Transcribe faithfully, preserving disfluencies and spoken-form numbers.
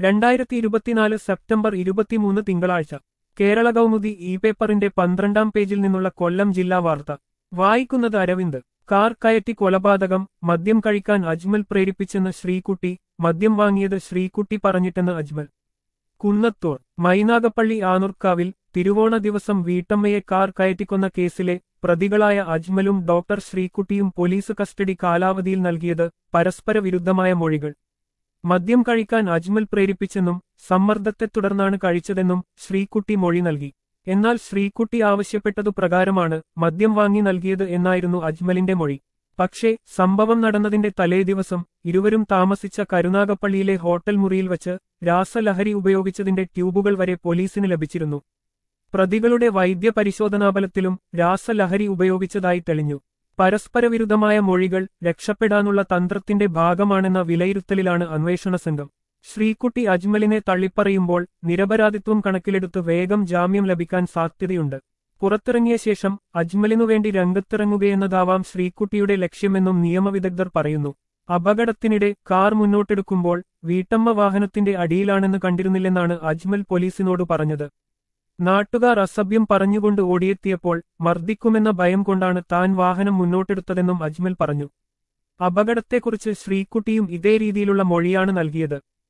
രണ്ടായിരത്തി ഇരുപത്തിനാല് സെപ്റ്റംബർ ഇരുപത്തിമൂന്ന് തിങ്കളാഴ്ച കേരള കൗമുദി ഇ പേപ്പറിന്റെ പന്ത്രണ്ടാം പേജിൽ നിന്നുള്ള കൊല്ലം ജില്ലാ വാർത്ത വായിക്കുന്നത് അരവിന്ദ്. കാർ കയറ്റി കൊലപാതകം, മദ്യം കഴിക്കാൻ അജ്മൽ പ്രേരിപ്പിച്ചെന്ന് ശ്രീകുട്ടി, മദ്യം വാങ്ങിയത് ശ്രീകുട്ടി പറഞ്ഞിട്ടെന്ന് അജ്മൽ. കുന്നത്തൂർ മൈനാഗപ്പള്ളി ആനൂർക്കാവിൽ തിരുവോണ ദിവസം വീട്ടമ്മയെ കാർ കയറ്റിക്കൊന്ന കേസിലെ പ്രതികളായ അജ്മലും ഡോക്ടർ ശ്രീകുട്ടിയും പോലീസ് കസ്റ്റഡി കാലാവധിയിൽ നൽകിയത് പരസ്പര വിരുദ്ധമായ മൊഴികൾ. മദ്യം കഴിക്കാൻ അജ്മൽ പ്രേരിപ്പിച്ചെന്നും സമ്മർദ്ദത്തെ തുടർന്നാണ് കഴിച്ചതെന്നും ശ്രീകുട്ടി മൊഴി നൽകി. എന്നാൽ ശ്രീകുട്ടി ആവശ്യപ്പെട്ടതു പ്രകാരമാണ് മദ്യം വാങ്ങി നൽകിയത് എന്നായിരുന്നു അജ്മലിന്റെ മൊഴി. പക്ഷേ സംഭവം നടന്നതിന്റെ തലേദിവസം ഇരുവരും താമസിച്ച കരുനാഗപ്പള്ളിയിലെ ഹോട്ടൽ മുറിയിൽ വച്ച് രാസലഹരി ഉപയോഗിച്ചതിന്റെ ട്യൂബുകൾ വരെ പോലീസിന് ലഭിച്ചിരുന്നു. പ്രതികളുടെ വൈദ്യപരിശോധനാഫലത്തിലും രാസലഹരി ഉപയോഗിച്ചതായി തെളിഞ്ഞു. പരസ്പരവിരുദ്ധമായ മൊഴികൾ രക്ഷപ്പെടാനുള്ള തന്ത്രത്തിന്റെ ഭാഗമാണെന്ന വിലയിരുത്തലിലാണ് അന്വേഷണ സംഘം. ശ്രീകുട്ടി അജ്മലിനെ തള്ളിപ്പറയുമ്പോൾ നിരപരാധിത്വം കണക്കിലെടുത്ത് വേഗം ജാമ്യം ലഭിക്കാൻ സാധ്യതയുണ്ട്. പുറത്തിറങ്ങിയ ശേഷം അജ്മലിനുവേണ്ടി രംഗത്തിറങ്ങുകയെന്നതാവാം ശ്രീകുട്ടിയുടെ ലക്ഷ്യമെന്നും നിയമവിദഗ്ധർ പറയുന്നു. അപകടത്തിനിടെ കാർ മുന്നോട്ടെടുക്കുമ്പോൾ വീട്ടമ്മ വാഹനത്തിന്റെ അടിയിലാണെന്ന് കണ്ടിരുന്നില്ലെന്നാണ് അജ്മൽ പോലീസിനോട് പറഞ്ഞത്. നാട്ടുകാർ അസഭ്യം പറഞ്ഞുകൊണ്ട് ഓടിയെത്തിയപ്പോൾ മർദ്ദിക്കുമെന്ന ഭയം കൊണ്ടാണ് താൻ വാഹനം മുന്നോട്ടെടുത്തതെന്നും അജ്മൽ പറഞ്ഞു. അപകടത്തെക്കുറിച്ച് ശ്രീകുട്ടിയും ഇതേ രീതിയിലുള്ള മൊഴിയാണ് നൽകിയത്.